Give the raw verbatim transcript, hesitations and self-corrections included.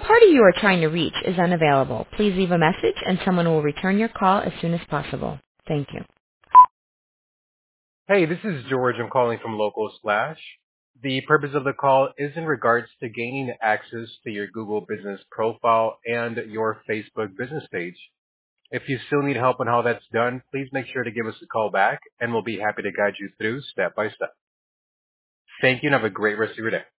party you are trying to reach is unavailable. Please leave a message and someone will return your call as soon as possible. Thank you. Hey, this is George. I'm calling from Local Slash. The purpose of the call is in regards to gaining access to your Google business profile and your Facebook business page. If you still need help on how that's done, please make sure to give us a call back and we'll be happy to guide you through step by step. Thank you and have a great rest of your day.